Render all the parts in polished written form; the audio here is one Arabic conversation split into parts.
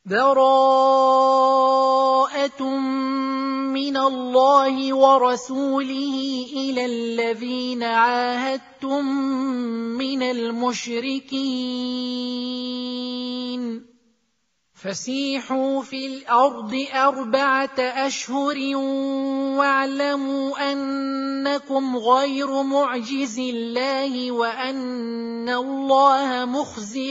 بَرَاءَةٌ مِّنَ اللَّهِ وَرَسُولِهِ إِلَى الَّذِينَ عَاهَدتُّم مِّنَ الْمُشْرِكِينَ فَسِيحُوا فِي الْأَرْضِ 4 أشهر وَاعْلَمُوا أَنَّكُمْ غَيْرُ مُعْجِزِي اللَّهِ وَأَنَّ اللَّهَ مُخْزِي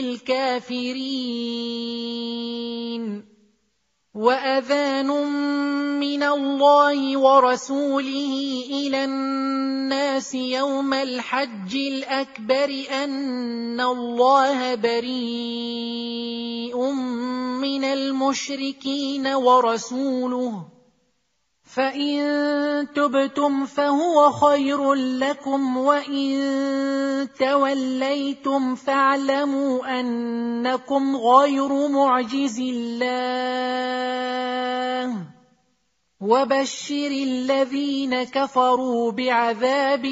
الْكَافِرِينَ. وَأَذَانٌ مِّنَ اللَّهِ وَرَسُولِهِ إِلَى النَّاسِ يَوْمَ الْحَجِّ الْأَكْبَرِ أَنَّ اللَّهَ بَرِيءٌ مِّنَ الْمُشْرِكِينَ وَرَسُولُهُ فَإِن تُبْتُمْ فَهُوَ خَيْرٌ لَّكُمْ وَإِن تَوَلَّيْتُمْ فَاعْلَمُوا أَنَّكُمْ غَيْرُ مُعْجِزِي اللَّهِ وَبَشِّرِ الَّذِينَ كَفَرُوا بِعَذَابٍ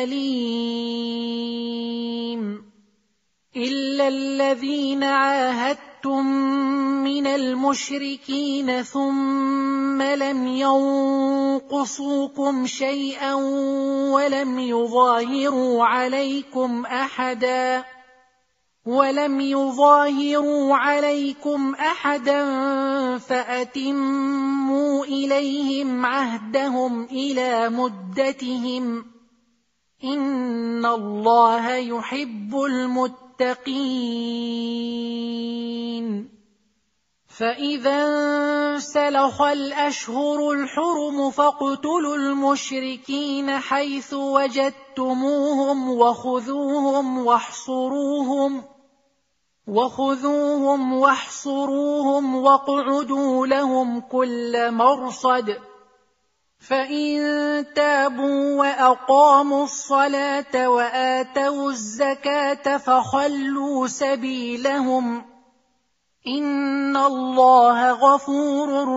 أَلِيمٍ. إِلَّا الَّذِينَ عَاهَدتُّم مِّنَ الْمُشْرِكِينَ ثُمَّ لَمْ يَنقُصُوكُمْ شَيْئًا وَلَمْ يُظَاهِرُوا عَلَيْكُمْ أَحَدًا فَأَتِمُّوا إِلَيْهِمْ عَهْدَهُمْ إِلَى مُدَّتِهِمْ ۚ إِنَّ اللَّهَ يُحِبُّ الْمُتَّقِينَ. فَإِذَا انسَلَخَ الْأَشْهُرُ الْحُرُمُ فَاقْتُلُوا الْمُشْرِكِينَ حَيْثُ وَجَدتُّمُوهُمْ وَخُذُوهُمْ وَاحْصُرُوهُمْ وَاقْعُدُوا لَهُمْ كُلَّ مَرْصَدٍ. فَإِن تَابُوا وَأَقَامُوا الصَّلَاةَ وَآتَوُا الزَّكَاةَ فَخَلُّوا سَبِيلَهُمْ ۚ إِنَّ اللَّهَ غَفُورٌ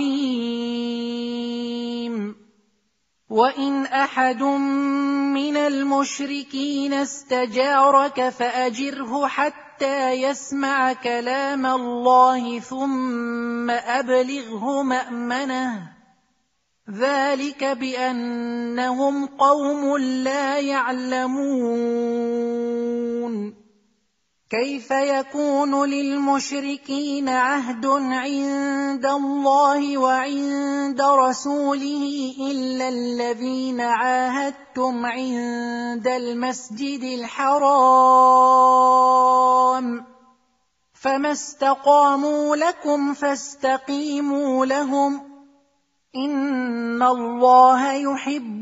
رَّحِيمٌ. وَإِنْ أَحَدٌ مِّنَ الْمُشْرِكِينَ اسْتَجَارَكَ فَأَجِرْهُ حَتَّىٰ يَسْمَعَ كَلَامَ اللَّهِ ثُمَّ أَبْلِغْهُ مَأْمَنَهُ ۚ ذَلِكَ بِأَنَّهُمْ قَوْمٌ لَّا يَعْلَمُونَ. كَيْفَ يَكُونُ لِلْمُشْرِكِينَ عَهْدٌ عِندَ اللَّهِ وَعِندَ رَسُولِهِ إِلَّا الَّذِينَ عَاهَدتُّمْ عِندَ الْمَسْجِدِ الْحَرَامِ ۖ فَمَا اسْتَقَامُوا لَكُمْ فَاسْتَقِيمُوا لَهُمْ ۚ إِنَّ اللَّهَ يُحِبُّ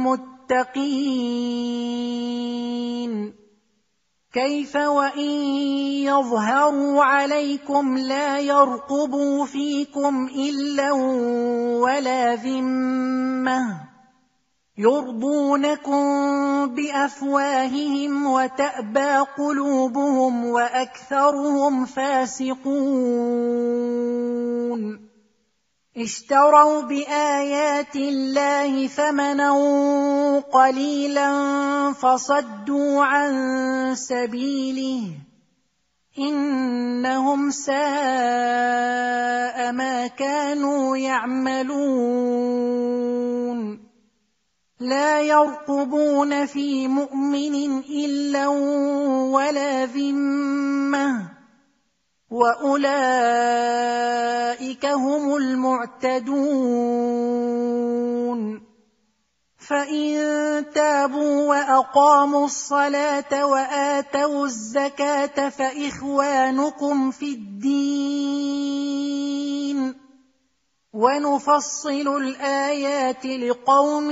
الْمُتَّقِينَ. كَيْفَ وَإِن يَظْهَرُوا عَلَيْكُمْ لَا يَرْقُبُوا فِيكُمْ إِلًّا وَلَا ذِمَّةً يُرْضُونَكُم بِأَفْوَاهِهِمْ وَتَأْبَىٰ قُلُوبُهُمْ وَأَكْثَرُهُمْ فَاسِقُونَ. اشْتَرَوْا بِآيَاتِ اللَّهِ ثَمَنًا قَلِيلًا فَصَدُّوا عَن سَبِيلِهِ ۚ إِنَّهُمْ سَاءَ مَا كَانُوا يَعْمَلُونَ. لَا يَرْقُبُونَ فِي مُؤْمِنٍ إِلًّا وَلَا ذِمَّةً، وَأُولَئِكَ هُمُ الْمُعْتَدُونَ. فَإِن تَابُوا وَأَقَامُوا الصَّلَاةَ وَآتَوُا الزَّكَاةَ فَإِخْوَانُكُمْ فِي الدِّينِ ۗ وَنُفَصِّلُ الْآيَاتِ لِقَوْمٍ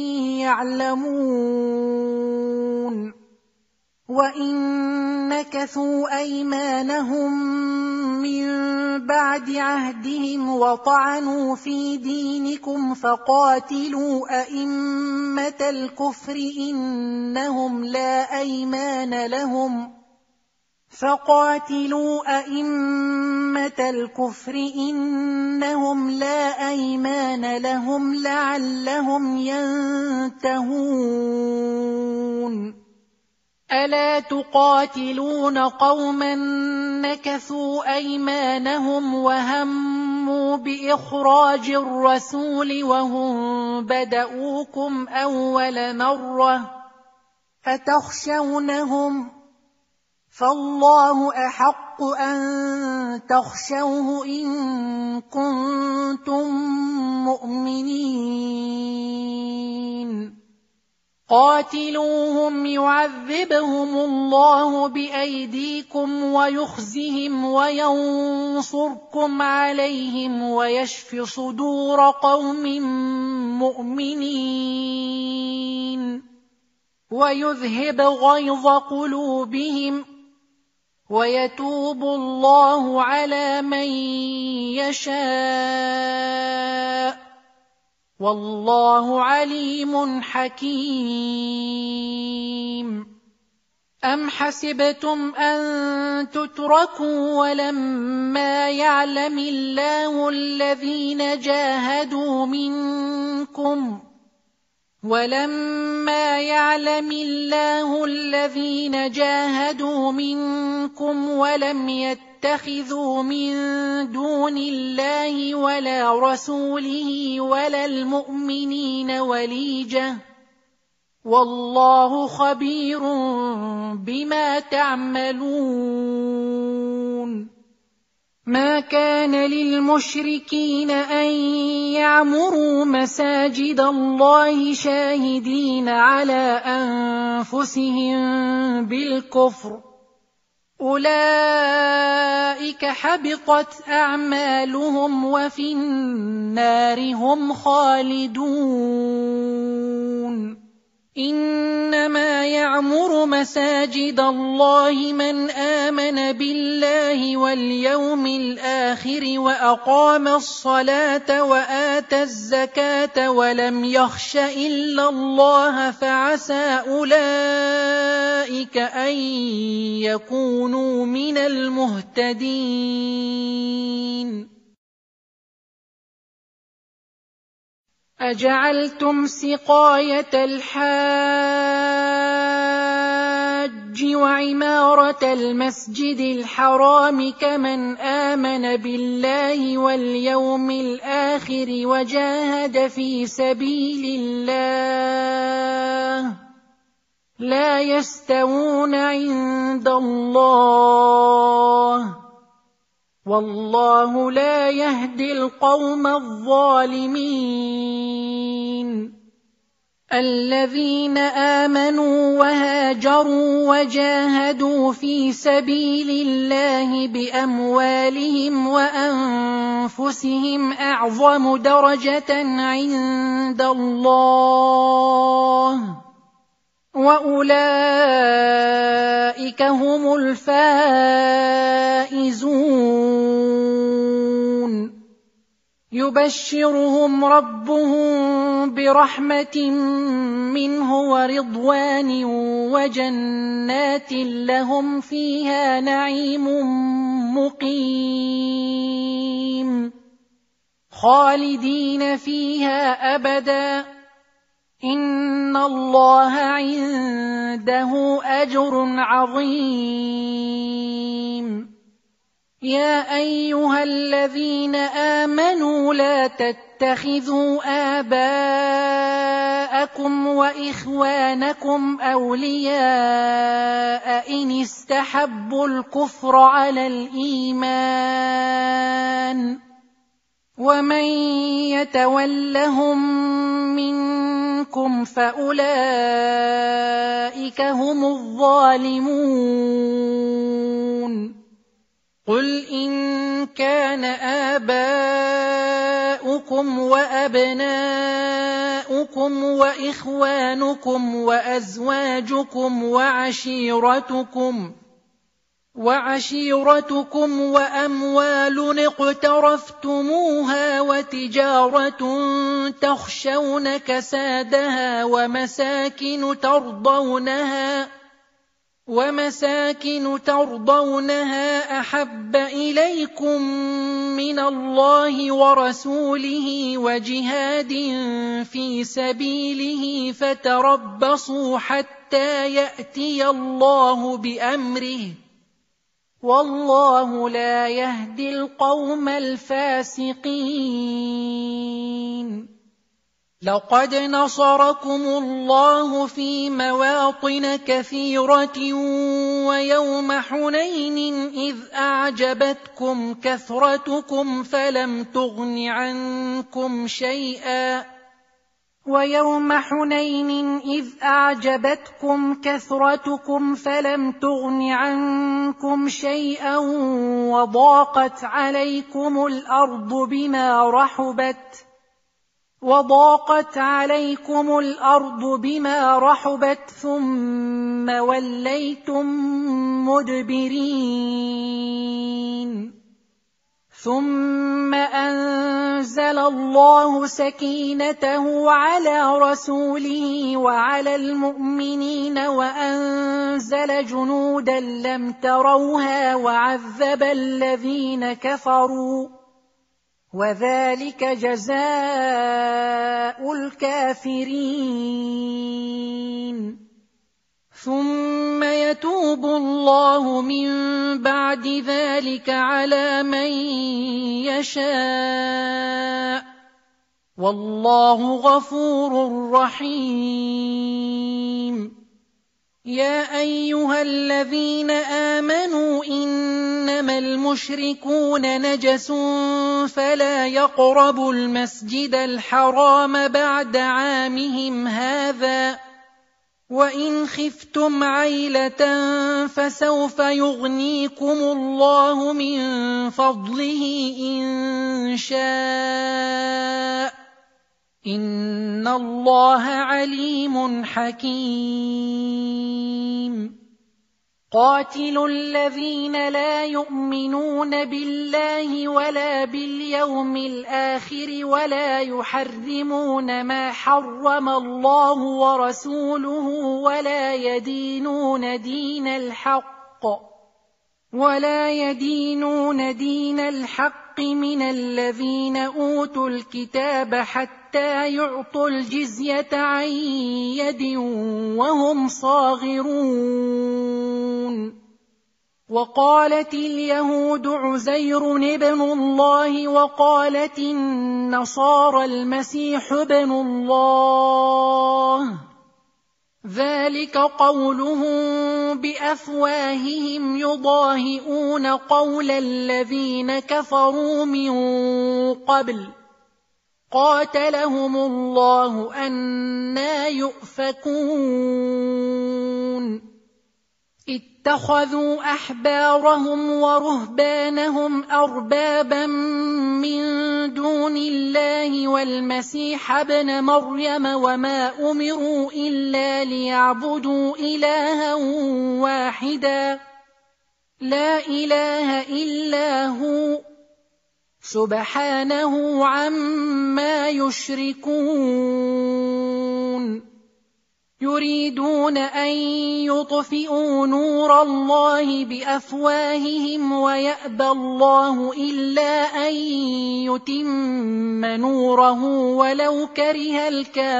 يَعْلَمُونَ. وَإِن نَّكَثُوا أَيْمَانَهُم مِّن بَعْدِ عَهْدِهِمْ وَطَعَنُوا فِي دِينِكُمْ فَقَاتِلُوا أَئِمَّةَ الْكُفْرِ إِنَّهُمْ لَا أَيْمَانَ لَهُمْ لَعَلَّهُمْ يَنتَهُونَ. ألا تقاتلون قوما نكثوا أيمانهم وهموا بإخراج الرسول وهم بدؤوكم أول مرة أتخشونهم فالله أحق أن تخشوه إن كنتم مؤمنين قاتلوهم يعذبهم الله بأيديكم ويخزهم وينصركم عليهم ويشف صدور قوم مؤمنين ويذهب غيظ قلوبهم ويتوب الله على من يشاء والله عليم حكيم أم حسبتم أن تتركوا ولما يعلم الله الذين جاهدوا منكم ولم يتخذوا من دون الله ولا رسوله ولا المؤمنين وليجة والله خبير بما تعملون ما كان للمشركين أن يعمروا مساجد الله شاهدين على أنفسهم بالكفر أولئك حبطت أعمالهم وفي النار هم خالدون إنما يعمر مساجد الله من آمن بالله واليوم الآخر وأقام الصلاة وآتى الزكاة ولم يخش إلا الله فعسى أولئك أن يكونوا من المهتدين أجعلتم سقاية الحاج وعمارة المسجد الحرام كمن آمن بالله واليوم الآخر وجاهد في سبيل الله لا يستوون عند الله والله لا يهدي القوم الظالمين الذين آمنوا وهاجروا وجاهدوا في سبيل الله بأموالهم وأنفسهم أعظم درجة عند الله وأولئك هم الفائزون يبشرهم ربهم برحمة منه ورضوان وجنات لهم فيها نعيم مقيم خالدين فيها أبدا إن الله عنده أجر عظيم يا أيها الذين آمنوا لا تتخذوا آباءكم وإخوانكم أولياء إن استحبوا الكفر على الإيمان ومن يتولهم منكم فأولئك هم الظالمون قل إن كان آباؤكم وأبناؤكم وإخوانكم وأزواجكم وعشيرتكم وأموال اقترفتموها وتجارة تخشون كسادها ومساكن ومساكن ترضونها أحب إليكم من الله ورسوله وجهاد في سبيله فتربصوا حتى يأتي الله بأمره والله لا يهدي القوم الفاسقين. لقد نصركم الله في مواطن كثيرة ويوم حنين إذ أعجبتكم كثرتكم فلم تغن عنكم شيئا وضاقت عليكم الأرض بما رحبت ثم وليتم مدبرين. ثم أنزل الله سكينته على رسوله وعلى المؤمنين وأنزل جنودا لم تروها وعذب الذين كفروا وذلك جزاء الكافرين. ثم يتوب الله من بعد ذلك على من يشاء والله غفور رحيم. يا أيها الذين آمنوا إنما المشركون نجس فلا يقربوا المسجد الحرام بعد عامهم هذا وإن خفتم عيلة فسوف يغنيكم الله من فضله إن شاء إن الله عليم حكيم. قاتلوا الذين لا يؤمنون بالله ولا باليوم الآخر ولا يحرمون ما حرم الله ورسوله ولا يدينون دين الحق من الذين أوتوا الكتاب حتى يعطوا الجزية عن يد وهم صاغرون. وقالت اليهود عزير ابن الله وقالت النصارى المسيح ابن الله ذلك قولهم بأفواههم يضاهئون قول الذين كفروا من قبل قاتلهم الله أنى يؤفكون. اتخذوا أحبارهم ورهبانهم أربابا من دون الله والمسيح ابن مريم وما أمروا إلا ليعبدوا إلها واحدا لا إله إلا هو سبحانه عما يشركون. يريدون أن يطفئوا نور الله بأفواههم ويأبى الله إلا أن يتم نوره ولو كره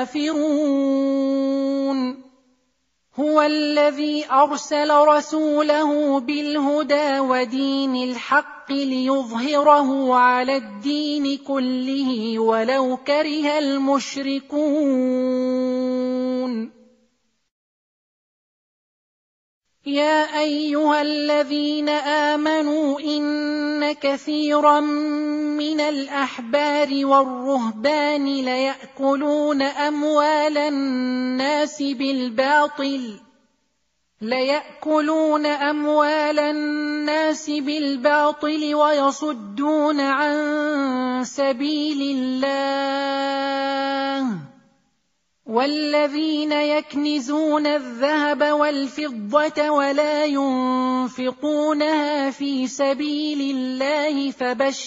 الكافرون. هو الذي أرسل رسوله بالهدى ودين الحق ليظهره على الدين كله ولو كره المشركون. يا أيها الذين آمنوا إن كثيرا من الأحبار والرهبان ليأكلون أموال الناس بالباطل ويصدون عن سبيل الله والذين يكنزون الذهب والفضة ولا ينفقونها في سبيل الله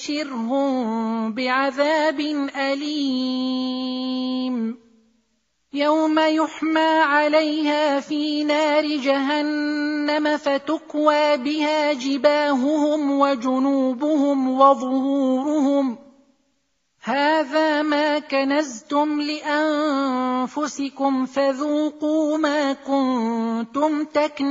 فبشرهم بعذاب أليم. يوم يحمى عليها في نار جهنم فتكوى بها جباههم وجنوبهم وظهورهم هذا ما كنزتم لأنفسكم فذوقوا ما كنتم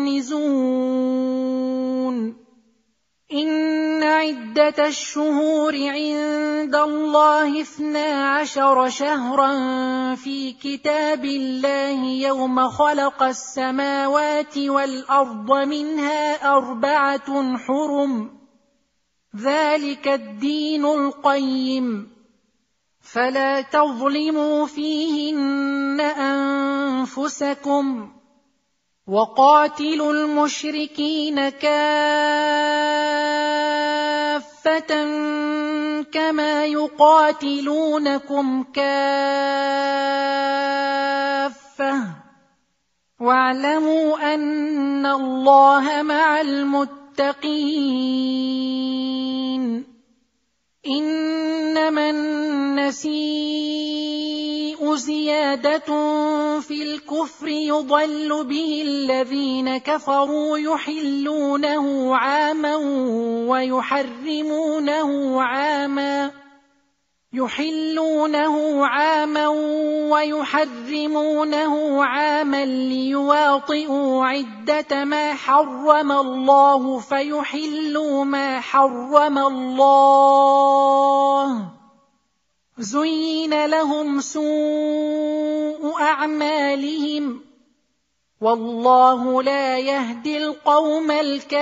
تكنزون إن عدة الشهور عند الله 12 شهرا في كتاب الله يوم خلق السماوات والأرض منها 4 حرم ذلك الدين القيم فلا تظلموا فيهن أنفسكم وقاتلوا المشركين كافة كما يقاتلونكم كافة واعلموا أن الله مع المتقين إنما النسيء زيادة في الكفر يضل به الذين كفروا يحلونه عاما ويحرمونه عاما ليواطئوا عدة ما حرم الله فيحلوا ما حرم الله زين لهم سوء أعمالهم والله لا يهدي القوم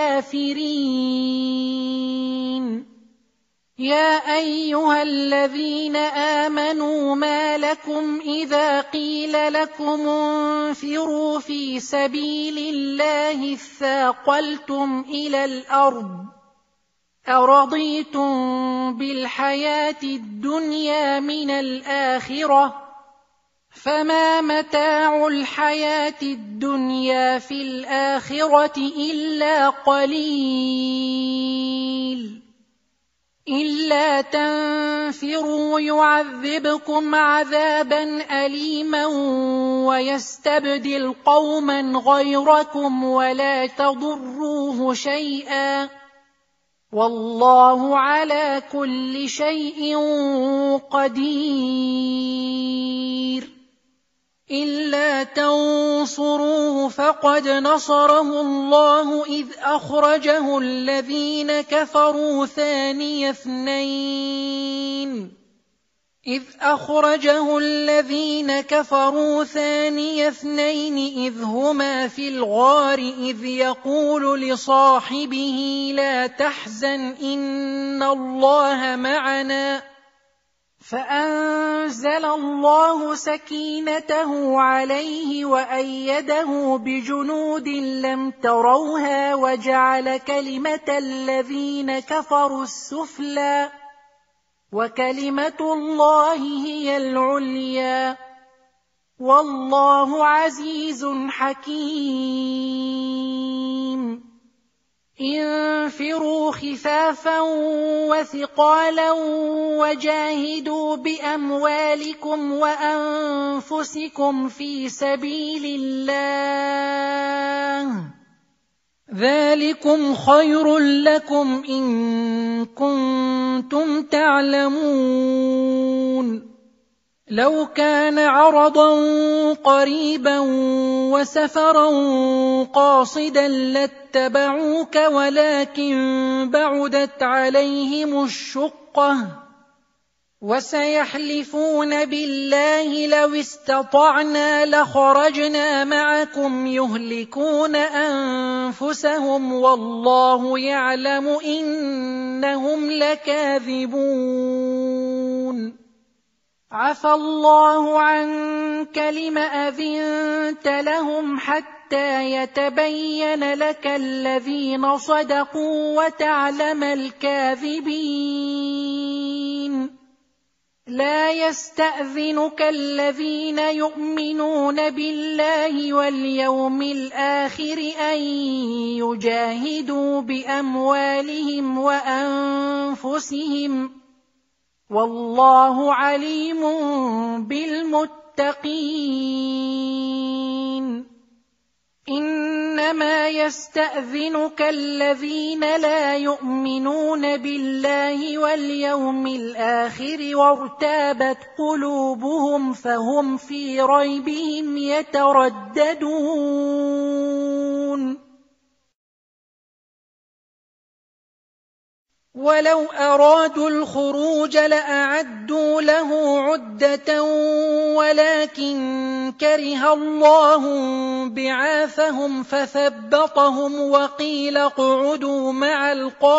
الكافرين يا أيها الذين آمنوا ما لكم إذا قيل لكم انفروا في سبيل الله اثاقلتم إلى الأرض أرضيتم بالحياة الدنيا من الآخرة فما متاع الحياة الدنيا في الآخرة إلا قليل إلا تنفروا يعذبكم عذابا أليما ويستبدل قوما غيركم ولا تضروه شيئا والله على كل شيء قدير إلا تنصروه فقد نصره الله إذ أخرجه الذين كفروا ثاني اثنين إذ هما في الغار إذ يقول لصاحبه لا تحزن إن الله معنا فأنزل الله سكينته عليه وأيده بجنود لم تروها وجعل كلمة الذين كفروا السفلى وكلمة الله هي العليا والله عزيز حكيم انفروا خفافا وثقالا وجاهدوا بأموالكم وأنفسكم في سبيل الله ذلكم خير لكم إن كنتم تعلمون لو كان عرضا قريبا وسفرا قاصدا لاتبعوك ولكن بعدت عليهم الشقة وسيحلفون بالله لو استطعنا لخرجنا معكم يهلكون أنفسهم والله يعلم إنهم لكاذبون عفى الله عنك لم أذنت لهم حتى يتبين لك الذين صدقوا وتعلم الكاذبين لا يستأذنك الذين يؤمنون بالله واليوم الآخر أن يجاهدوا بأموالهم وأنفسهم والله عليم بالمتقين المتقين إنما يستأذنك الذين لا يؤمنون بالله واليوم الآخر وارتابت قلوبهم فهم في ريبهم يترددون ولو أرادوا الخروج لأعدوا له عدة ولكن كره الله بعاثهم فثبطهم وقيل اقعدوا مع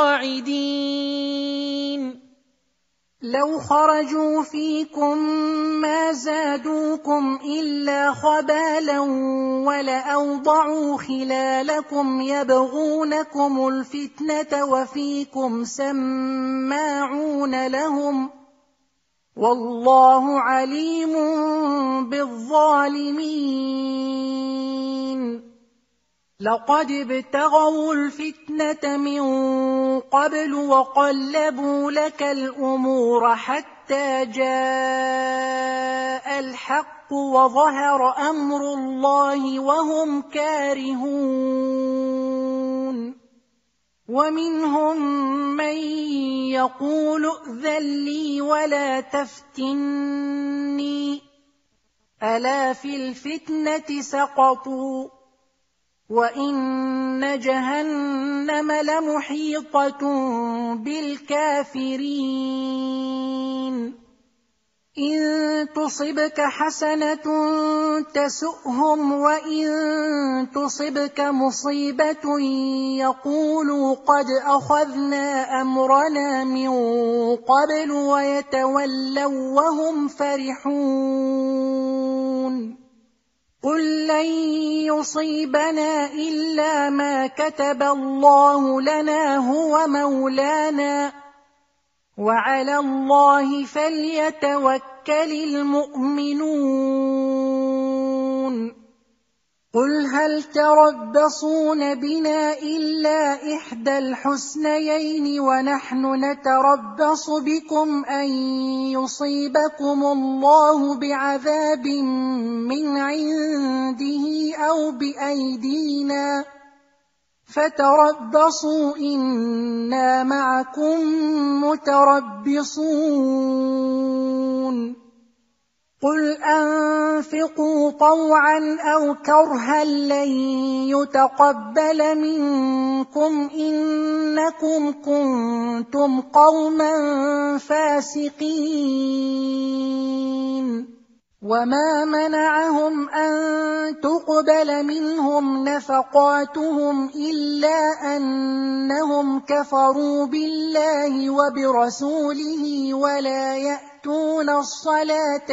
القاعدين لو خرجوا فيكم ما زادوكم إلا خبالا ولأوضعوا خلالكم يبغونكم الفتنة وفيكم سماعون لهم والله عليم بالظالمين لقد ابتغوا الفتنة من قبل وقلبوا لك الأمور حتى جاء الحق وظهر أمر الله وهم كارهون ومنهم من يقول ائذن لي ولا تفتني ألا في الفتنة سقطوا وإن جهنم لمحيطة بالكافرين إن تصبك حسنة تسؤهم وإن تصبك مصيبة يقولوا قد أخذنا أمرنا من قبل ويتولوا وهم فرحون قل لن يصيبنا إلا ما كتب الله لنا هو مولانا وعلى الله فليتوكل المؤمنون قل هل تربصون بنا إلا إحدى الحسنيين ونحن نتربص بكم أن يصيبكم الله بعذاب من عنده أو بأيدينا فتربصوا إنا معكم متربصون قل أنفقوا طوعا أو كرها لن يتقبل منكم إنكم كنتم قوما فاسقين وما منعهم أن تقبل منهم نفقاتهم إلا أنهم كفروا بالله وبرسوله ولا يأتون الصلاة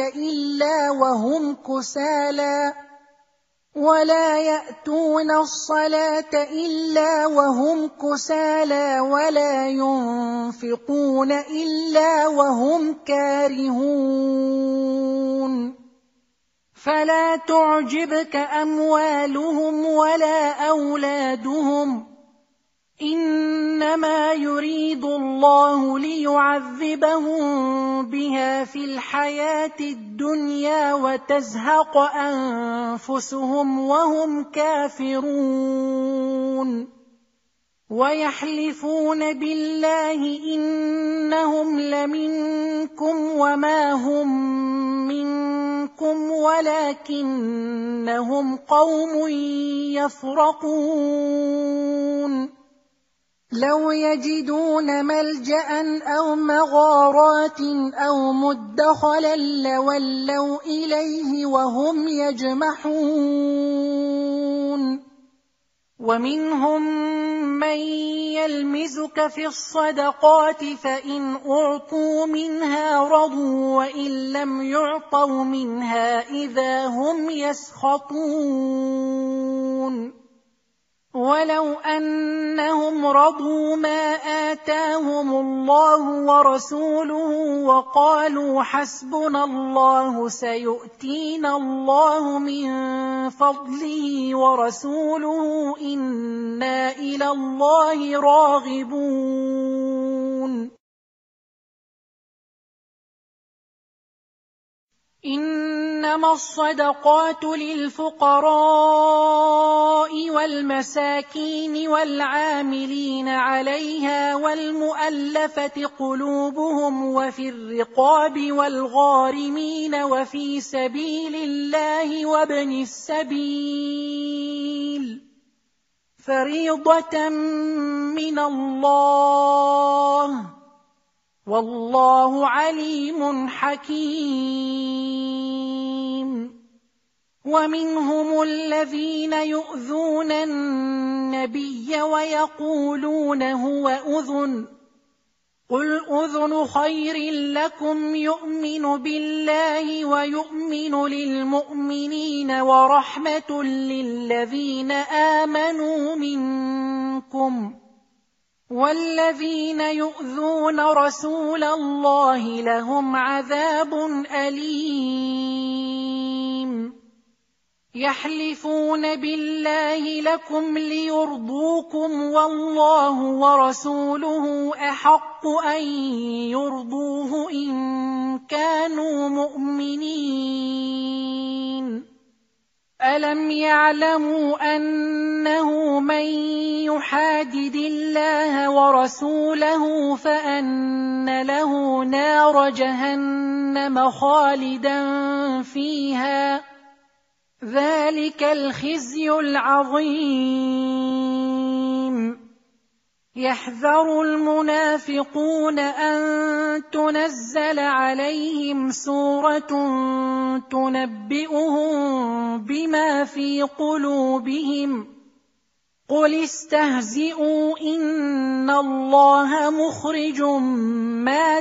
إلا وهم كسالى ولا ينفقون إلا وهم كارهون فلا تعجبك أموالهم ولا أولادهم إنما يريد الله ليعذبهم بها في الحياة الدنيا وتزهق أنفسهم وهم كافرون ويحلفون بالله إنهم لمنكم وما هم منكم ولكنهم قوم يفرقون لو يجدون ملجأ أو مغارات أو مدخلا لولوا إليه وهم يجمحون ومنهم من يلمزك في الصدقات فإن أعطوا منها رضوا وإن لم يعطوا منها إذا هم يسخطون ولو أنهم رضوا ما آتاهم الله ورسوله وقالوا حسبنا الله سيؤتينا الله من فضله ورسوله إنا إلى الله راغبون إن إنما الصدقات للفقراء والمساكين والعاملين عليها والمؤلفة قلوبهم وفي الرقاب والغارمين وفي سبيل الله وابن السبيل فريضة من الله والله عليم حكيم. ومنهم الذين يؤذون النبي ويقولون هو أذن قل أذن خير لكم يؤمن بالله ويؤمن للمؤمنين ورحمة للذين آمنوا منكم والذين يؤذون رسول الله لهم عذاب أليم. يحلفون بالله لكم ليرضوكم والله ورسوله أحق أن يرضوه إن كانوا مؤمنين. ألم يعلموا أنه من يحادد الله ورسوله فأن له نار جهنم خالدا فيها ذلك الخزي العظيم. يحذر المنافقون أن تنزل عليهم سورة تنبئهم بما في قلوبهم قل استهزئوا إن الله مخرج ما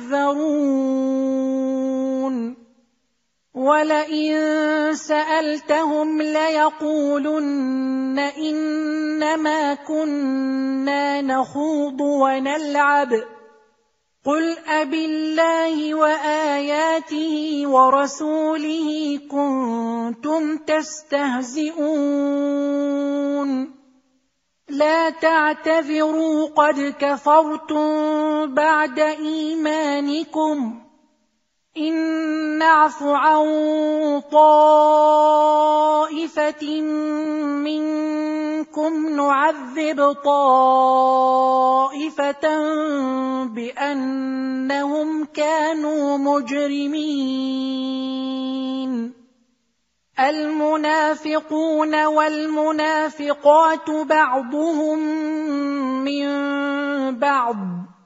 تحذرون. ولئن سألتهم ليقولن إنما كنا نخوض ونلعب قل أبالله وآياته ورسوله كنتم تستهزئون لا تعتذروا قد كفرتم بعد إيمانكم إن نعف عن طائفة منكم نعذب طائفة بأنهم كانوا مجرمين. المنافقون والمنافقات بعضهم من بعض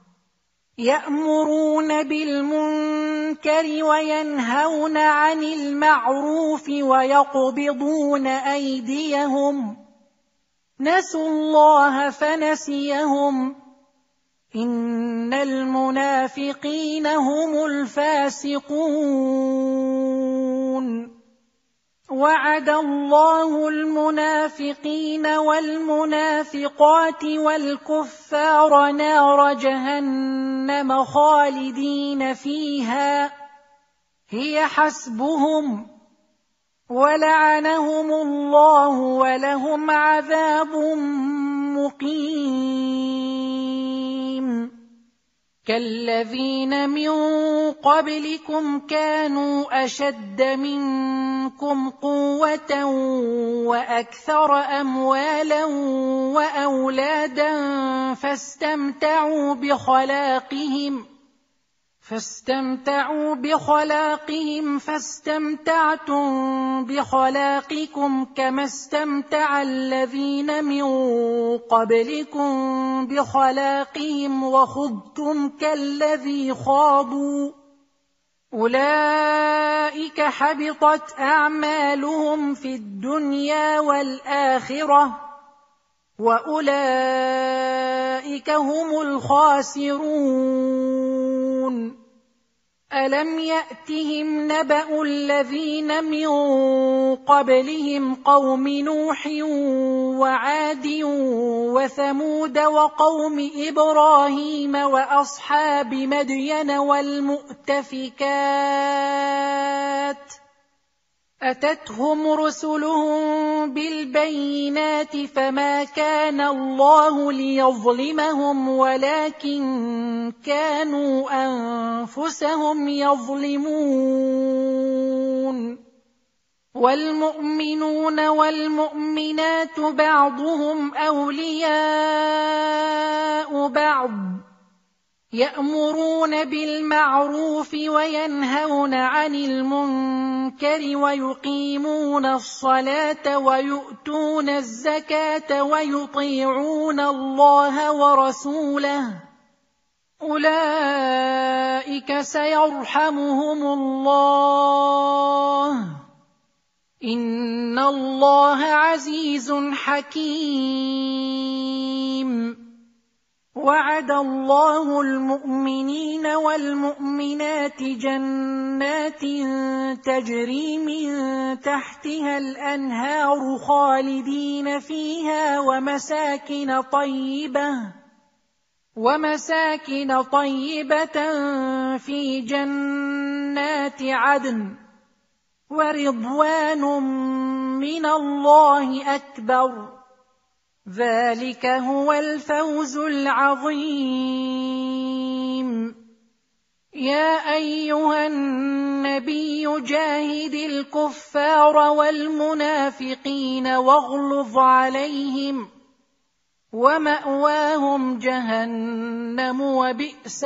يأمرون بالمنكر وينهون عن المعروف ويقبضون أيديهم نسوا الله فنسيهم إن المنافقين هم الفاسقون. وعد الله المنافقين والمنافقات والكفار نار جهنم خالدين فيها هي حسبهم ولعنهم الله ولهم عذاب مقيم. كالذين من قبلكم كانوا أشد منكم قوة وأكثر أموالا وأولادا فاستمتعوا بخلاقهم فاستمتعتم بخلاقكم كما استمتع الذين من قبلكم بخلاقهم وخضتم كالذي خاضوا أولئك حبطت أعمالهم في الدنيا والآخرة وأولئك هم الخاسرون. ألم يأتهم نبأ الذين من قبلهم قوم نوح وعاد وثمود وقوم إبراهيم وأصحاب مدين والمؤتفكات أتتهم رسلهم بالبينات فما كان الله ليظلمهم ولكن كانوا أنفسهم يظلمون. والمؤمنون والمؤمنات بعضهم أولياء بعض يأمرون بالمعروف وينهون عن المنكر ويقيمون الصلاة ويؤتون الزكاة ويطيعون الله ورسوله أولئك سيرحمهم الله إن الله عزيز حكيم. وعد الله المؤمنين والمؤمنات جنات تجري من تحتها الأنهار خالدين فيها ومساكن طيبة في جنات عدن ورضوان من الله أكبر ذلك هو الفوز العظيم. يا أيها النبي جاهد الكفار والمنافقين واغلظ عليهم ومأواهم جهنم وبئس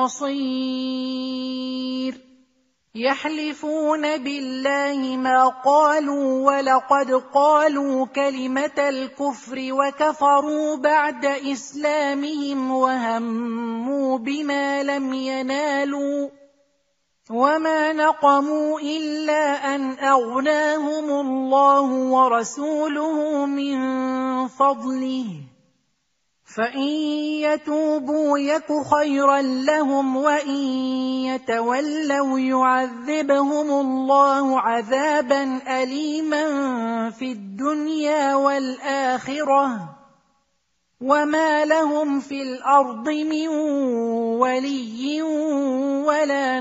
المصير. يحلفون بالله ما قالوا ولقد قالوا كلمة الكفر وكفروا بعد إسلامهم وهموا بما لم ينالوا وما نقموا إلا أن أغناهم الله ورسوله من فضله فإن يتوبوا يك خيرا لهم وإن يتولوا يعذبهم الله عذابا أليما في الدنيا والآخرة وما لهم في الأرض من ولي ولا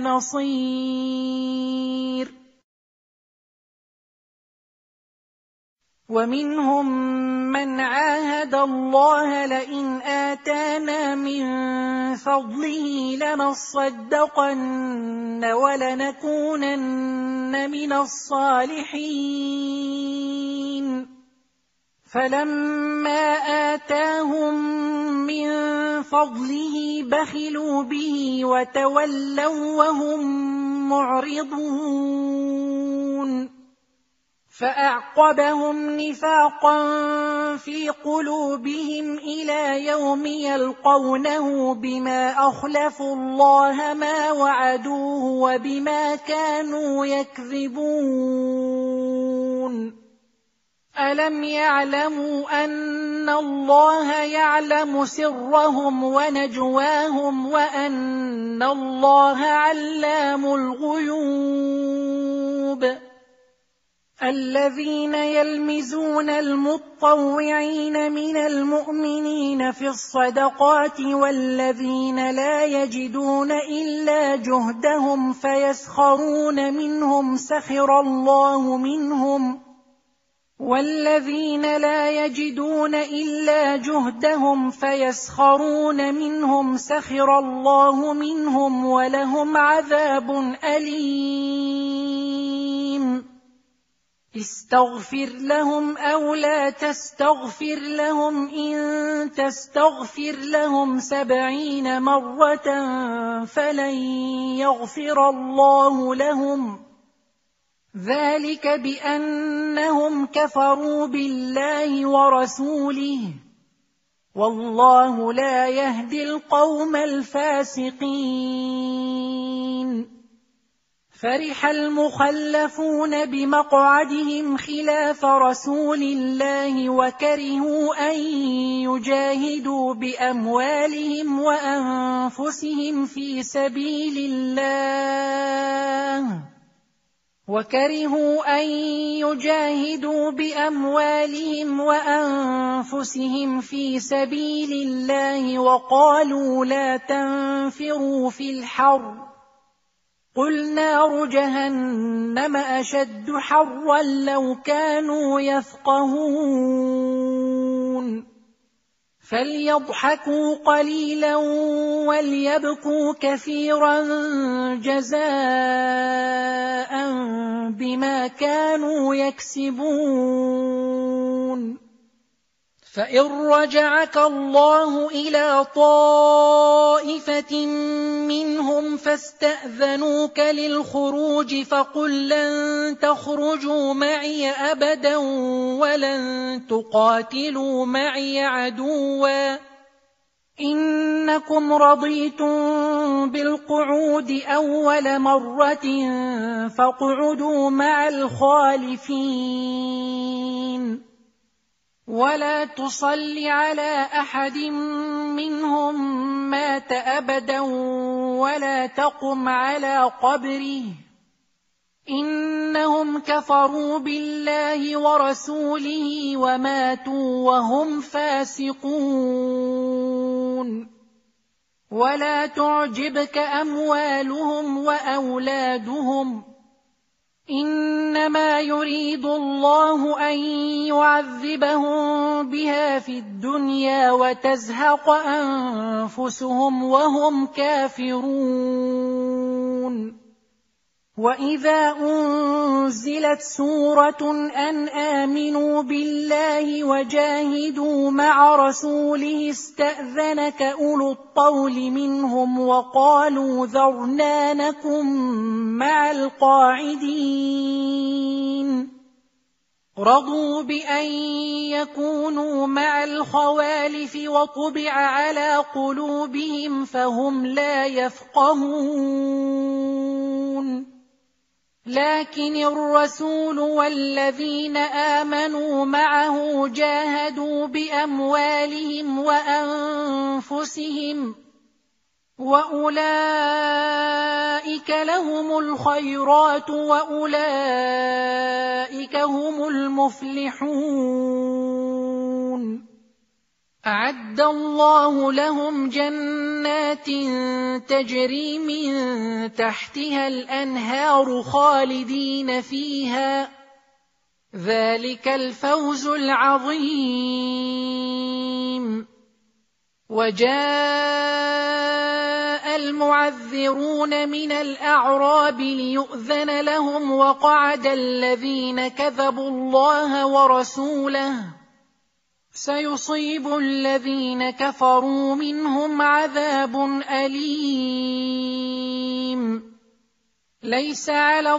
نصير. ومنهم من عاهد الله لئن آتانا من فضله لنصدقن ولنكونن من الصالحين فلما آتاهم من فضله بخلوا به وتولوا وهم معرضون فأعقبهم نفاقا في قلوبهم إلى يوم يلقونه بما أخلفوا الله ما وعدوه وبما كانوا يكذبون. ألم يعلموا أن الله يعلم سرهم ونجواهم وأن الله علام الغيوب. الذين يلمزون المطوعين من المؤمنين في الصدقات والذين لا يجدون إلا جهدهم فيسخرون منهم سخر الله منهم والذين لا يجدون إلا جهدهم فيسخرون منهم سخر الله منهم ولهم عذاب أليم. استغفر لهم أو لا تستغفر لهم إن تستغفر لهم 70 مرة فلن يغفر الله لهم ذلك بأنهم كفروا بالله ورسوله والله لا يهدي القوم الفاسقين. فرح المخلفون بمقعدهم خلاف رسول الله وكرهوا أن يجاهدوا بأموالهم وأنفسهم في سبيل الله وقالوا لا تنفروا في الحر قل نار جهنم أشد حرا لو كانوا يفقهون. فليضحكوا قليلا وليبكوا كثيرا جزاء بما كانوا يكسبون. فإن رجعك الله إلى طائفة منهم فاستأذنوك للخروج فقل لن تخرجوا معي أبدا ولن تقاتلوا معي عدوا إنكم رضيتم بالقعود أول مرة فاقعدوا مع الخالفين ولا تصل على أحد منهم مات أبدا ولا تقم على قبره إنهم كفروا بالله ورسوله وماتوا وهم فاسقون. ولا تعجبك أموالهم وأولادهم إنما يريد الله أن يعذبهم بها في الدنيا وتزهق أنفسهم وهم كافرون. وإذا أنزلت سورة أن آمنوا بالله وجاهدوا مع رسوله استأذنك أولو الطول منهم وقالوا ذرنا نكن مع القاعدين رضوا بأن يكونوا مع الخوالف وطبع على قلوبهم فهم لا يفقهون. لكن الرسول والذين آمنوا معه جاهدوا بأموالهم وأنفسهم وأولئك لهم الخيرات وأولئك هم المفلحون. أعد الله لهم جنات تجري من تحتها الأنهار خالدين فيها ذلك الفوز العظيم. وجاء المعذرون من الأعراب ليؤذن لهم وقعد الذين كذبوا الله ورسوله سيصيب الذين كفروا منهم عذاب أليم. ليس على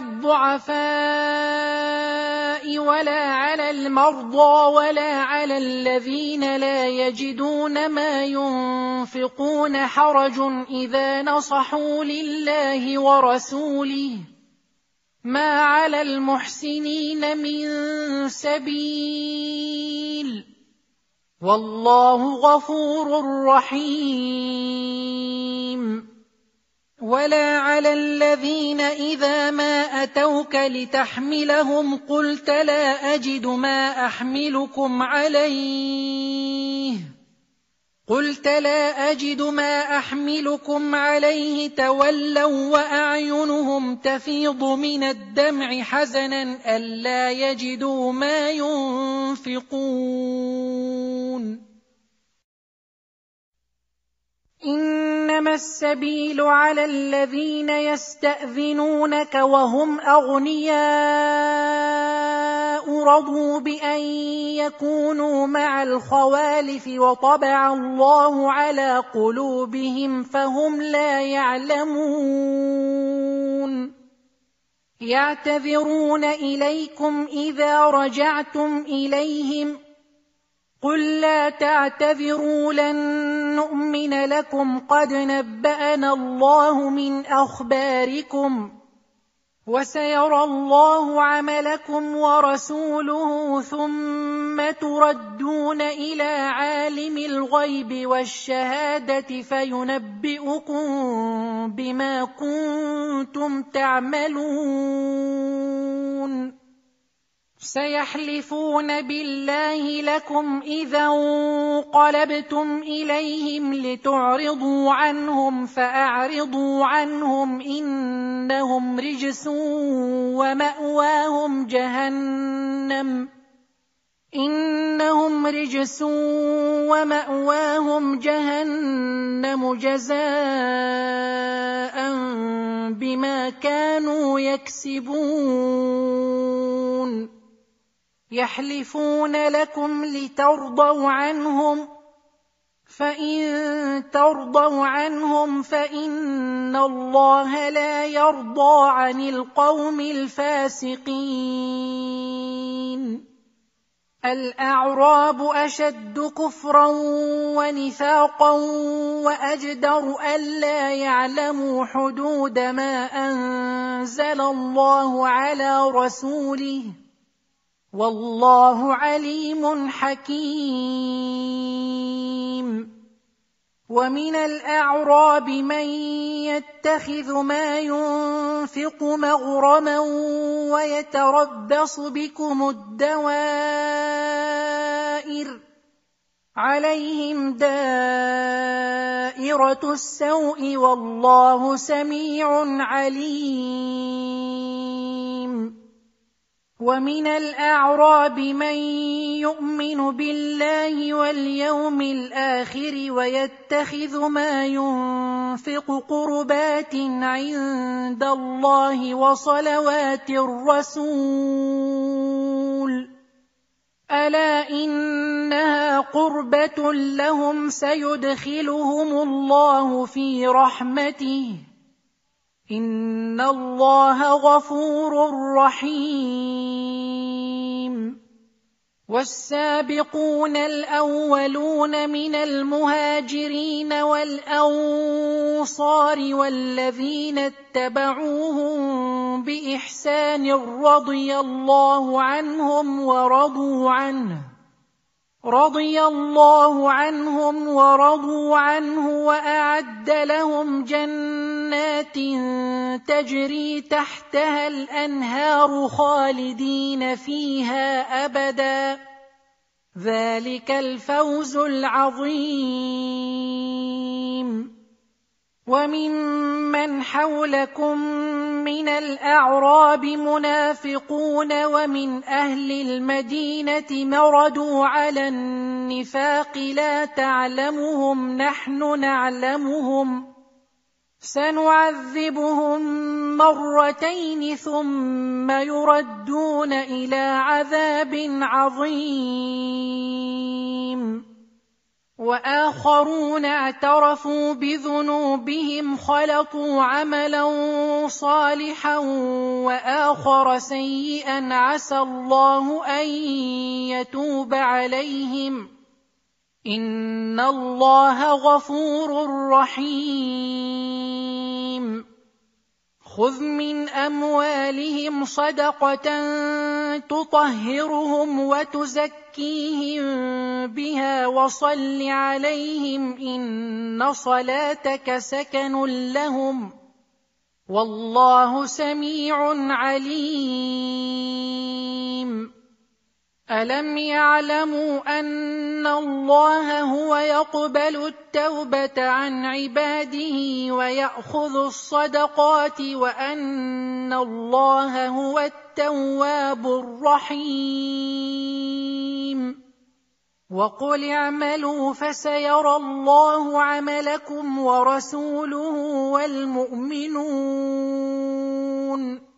الضعفاء ولا على المرضى ولا على الذين لا يجدون ما ينفقون حرج إذا نصحوا لله ورسوله ما على المحسنين من سبيل والله غفور رحيم. ولا على الذين إذا ما أتوك لتحملهم قلت لا أجد ما أحملكم عليه تولوا وأعينهم تفيض من الدمع حزنا ألا يجدوا ما ينفقون. إنما السبيل على الذين يستأذنونك وهم أغنياء رضوا بأن يكونوا مع الخوالف وطبع الله على قلوبهم فهم لا يعلمون. يعتذرون إليكم إذا رجعتم إليهم قل لا تعتذروا لن نؤمن لكم قد نبأنا الله من أخباركم وسيرى الله عملكم ورسوله ثم تردون إلى عالم الغيب والشهادة فينبئكم بما كنتم تعملون. سيحلفون بالله لكم إذا انقلبتم إليهم لتعرضوا عنهم فأعرضوا عنهم إنهم رجس ومأواهم جهنم إنهم رجس ومأواهم جهنم جزاء بما كانوا يكسبون يحلفون لكم لترضوا عنهم فإن ترضوا عنهم فإن الله لا يرضى عن القوم الفاسقين الأعراب أشد كفرا ونفاقا وأجدر ألا يعلموا حدود ما أنزل الله على رسوله والله عليم حكيم ومن الأعراب من يتخذ ما ينفق مغرما ويتربص بكم الدوائر عليهم دائرة السوء والله سميع عليم ومن الأعراب من يؤمن بالله واليوم الآخر ويتخذ ما ينفق قربات عند الله وصلوات الرسول ألا إنها قربة لهم سيدخلهم الله في رحمته إن الله غفور رحيم والسابقون الأولون من المهاجرين والأنصار والذين اتبعوهم بإحسان رضي الله عنهم ورضوا عنه وأعد لهم جنات تجري تحتها الأنهار خالدين فيها أبدا ذلك الفوز العظيم وممن حولكم من الأعراب منافقون ومن أهل المدينة مردوا على النفاق لا تعلمهم نحن نعلمهم سنعذبهم مرتين ثم يردون إلى عذاب عظيم وآخرون اعترفوا بذنوبهم خلطوا عملا صالحا وآخر سيئا عسى الله أن يتوب عليهم إن الله غفور رحيم خذ من أموالهم صدقة تطهرهم وتزكيهم بها وصل عليهم إن صلاتك سكن لهم والله سميع عليم ألم يعلموا أن الله هو يقبل التوبة عن عباده ويأخذ الصدقات وأن الله هو التواب الرحيم وقل اعملوا فسيرى الله عملكم ورسوله والمؤمنون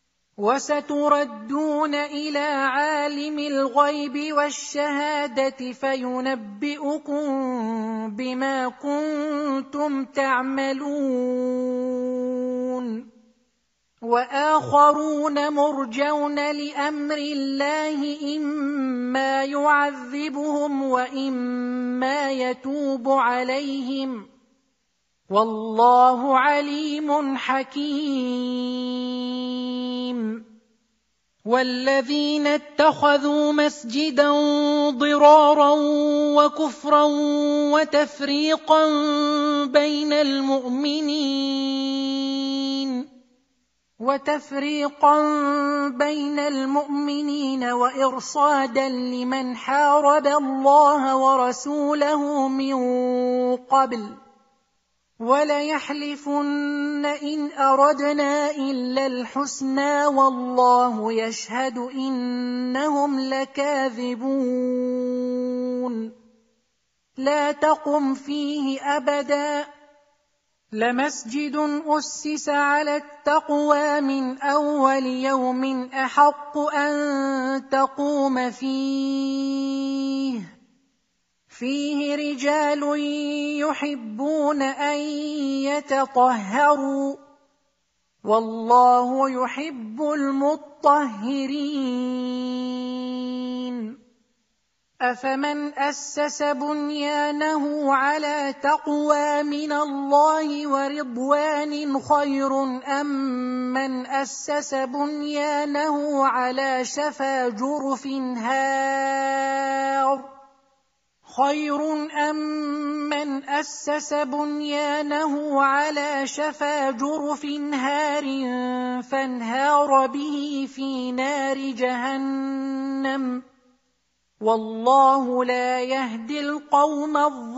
وستردون إلى عالم الغيب والشهادة فينبئكم بما كنتم تعملون وآخرون مرجون لأمر الله إما يعذبهم وإما يتوب عليهم والله عليم حكيم والذين اتخذوا مسجدا ضرارا وكفرا وتفريقا بين المؤمنين وإرصادا لمن حارب الله ورسوله من قبل وليحلفن إن أردنا إلا الحسنى والله يشهد إنهم لكاذبون لا تقم فيه أبدا لمسجد أسس على التقوى من أول يوم أحق أن تقوم فيه رجال يحبون أن يتطهروا والله يحب المطهرين أفمن أسس بنيانه على تقوى من الله ورضوان خير أم من أسس بنيانه على شفا جرف هار فانهار به في نار جهنم والله لا يهدي القوم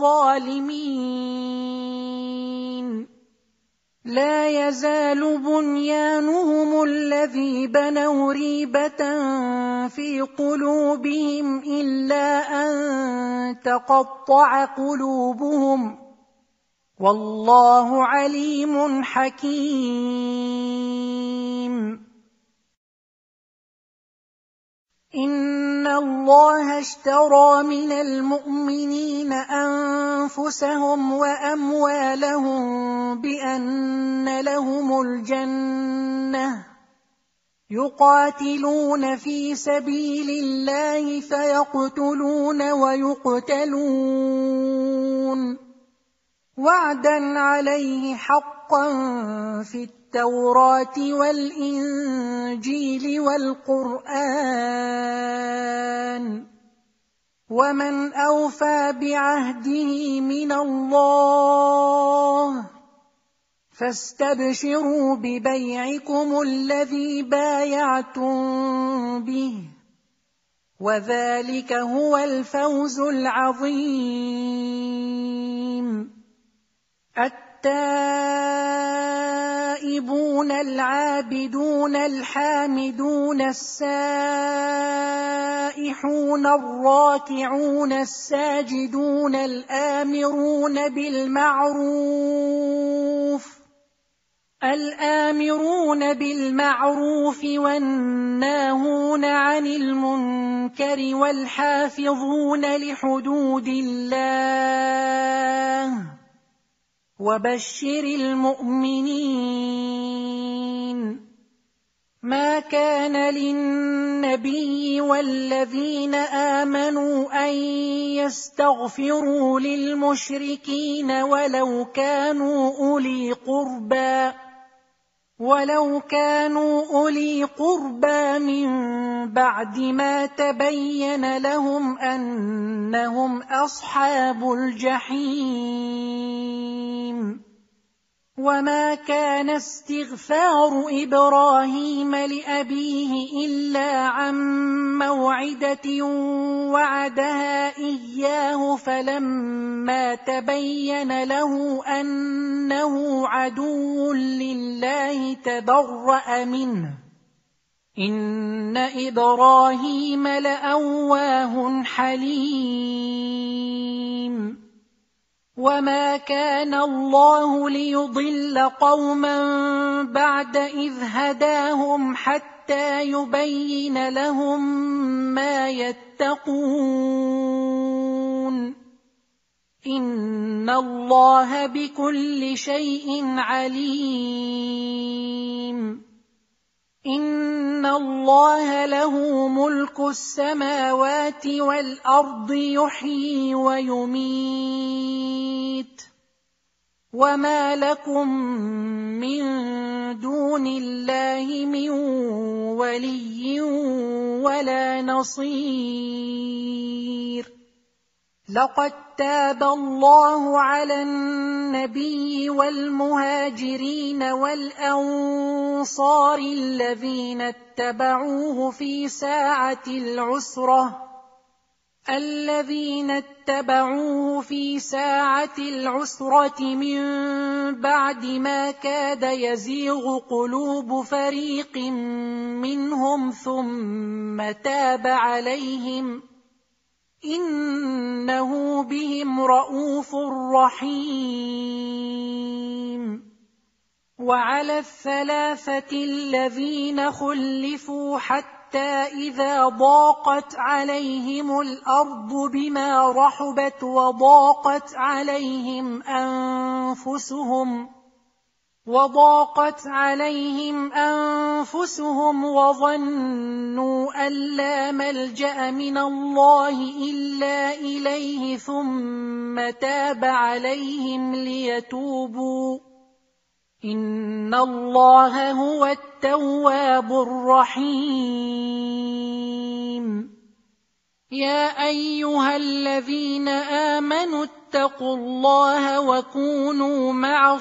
الظالمين لا يزال بنيانهم الذي بنوا ريبة في قلوبهم إلا أن تقطع قلوبهم والله عليم حكيم إن الله اشترى من المؤمنين أنفسهم وأموالهم بأن لهم الجنة يقاتلون في سبيل الله فيقتلون ويقتلون وعدا عليه حقا في التوراة والإنجيل والقرآن ومن أوفى بعهده من الله فاستبشروا ببيعكم الذي بايعتم به وذلك هو الفوز العظيم التائبون العابدون الحامدون السائحون الراكعون الساجدون الآمرون بالمعروف والناهون عن المنكر والحافظون لحدود الله وبشر المؤمنين ما كان للنبي والذين آمنوا أن يستغفروا للمشركين ولو كانوا أولي قربى من بعد ما تبين لهم أنهم أصحاب الجحيم وما كان استغفار إبراهيم لأبيه إلا عن موعدة وعدها إياه فلما تبين له أنه عدو لله تبرأ منه إن إبراهيم لأواه حليم وما كان الله ليضل قوما بعد إذ هداهم حتى يبين لهم ما يتقون إن الله بكل شيء عليم إن الله له ملك السماوات والأرض يحيي ويميت وما لكم من دون الله من ولي ولا نصير لقد تاب الله على النبي والمهاجرين والأنصار الذين اتبعوه في ساعة العسرة الذين اتبعوه في ساعة العسرة من بعد ما كاد يزيغ قلوب فريق منهم ثم تاب عليهم إنه بهم رءوف رحيم. وعلى الثلاثة الذين خلفوا حتى إذا ضاقت عليهم الأرض بما رحبت وضاقت عليهم أنفسهم وظنوا أن لا ملجأ من الله إلا إليه ثم تاب عليهم ليتوبوا إن الله هو التواب الرحيم. يا أيها الذين آمنوا اتقوا الله وكونوا مع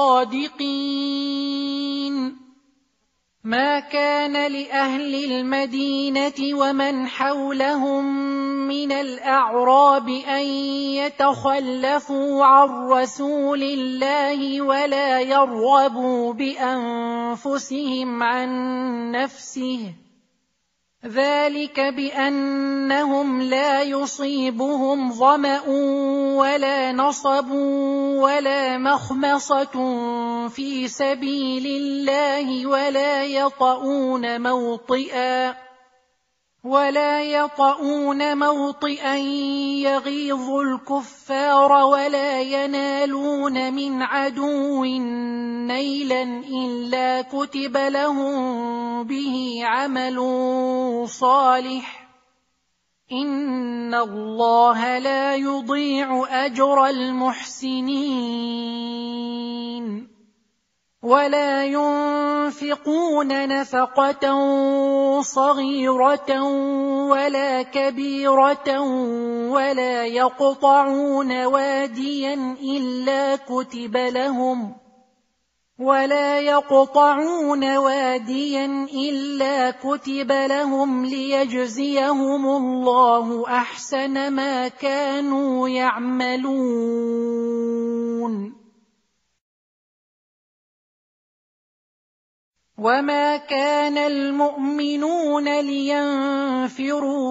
الصادقين. ما كان لأهل المدينة ومن حولهم من الأعراب أن يتخلفوا عن رسول الله ولا يرغبوا بأنفسهم عن نفسه، ذلك بأنهم لا يصيبهم ظمأ ولا نصب ولا مخمصة في سبيل الله ولا يطؤون موطئا يغيظ الكفار ولا ينالون من عدو نيلا إلا كتب لهم به عمل صالح إن الله لا يضيع أجر المحسنين. ولا ينفقون نفقة صغيرة ولا كبيرة ولا يقطعون واديا إلا كتب لهم ليجزيهم الله أحسن ما كانوا يعملون. وما كان المؤمنون لينفروا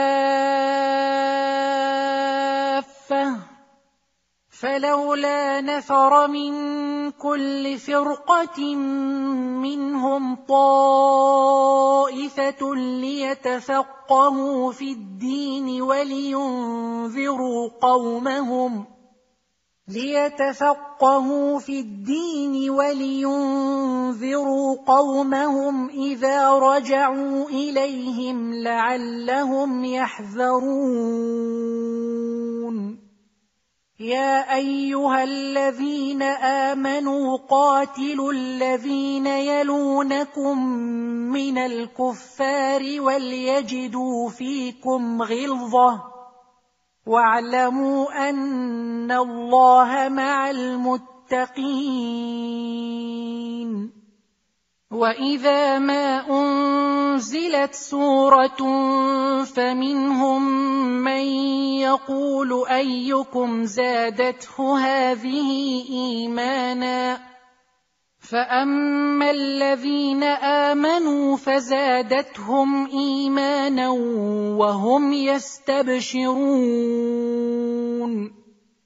كافة فلولا نفر من كل فرقة منهم طائفة ليتفقهوا في الدين ولينذروا قومهم إذا رجعوا إليهم لعلهم يحذرون. يا أيها الذين آمنوا قاتلوا الذين يلونكم من الكفار وليجدوا فيكم غلظة واعلموا أن الله مع المتقين. وإذا ما أنزلت سورة فمنهم من يقول أيكم زادته هذه إيمانا فأما الذين آمنوا فزادتهم إيمانا وهم يستبشرون.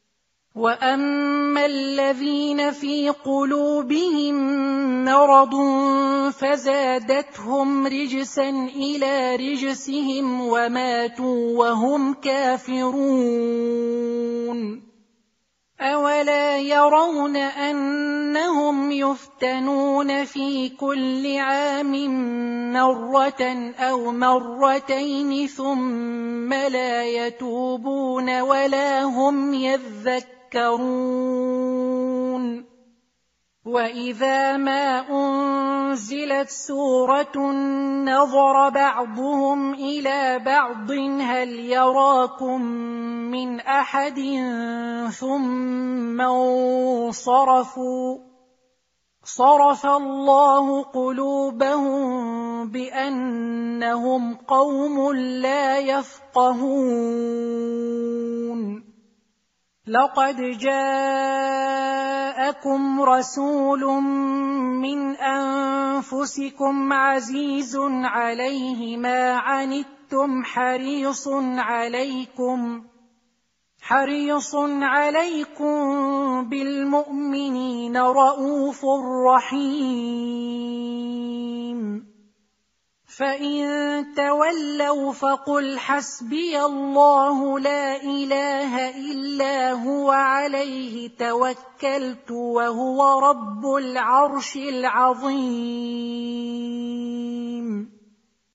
وأما الذين في قلوبهم مرض فزادتهم رجسا إلى رجسهم وماتوا وهم كافرون. أولا يرون أنهم يفتنون في كل عام مرة أو مرتين ثم لا يتوبون ولا هم يذكرون. وإذا ما أنزلت سورة نظر بعضهم إلى بعض هل يراكم من أحد ثم انصرفوا صرف الله قلوبهم بأنهم قوم لا يفقهون لقد جاءكم رسول من أنفسكم عزيز عليه ما عنتم حريص عليكم بالمؤمنين رءوف رحيم فإن تولوا فقل حسبي الله لا إله إلا هو عليه توكلت وهو رب العرش العظيم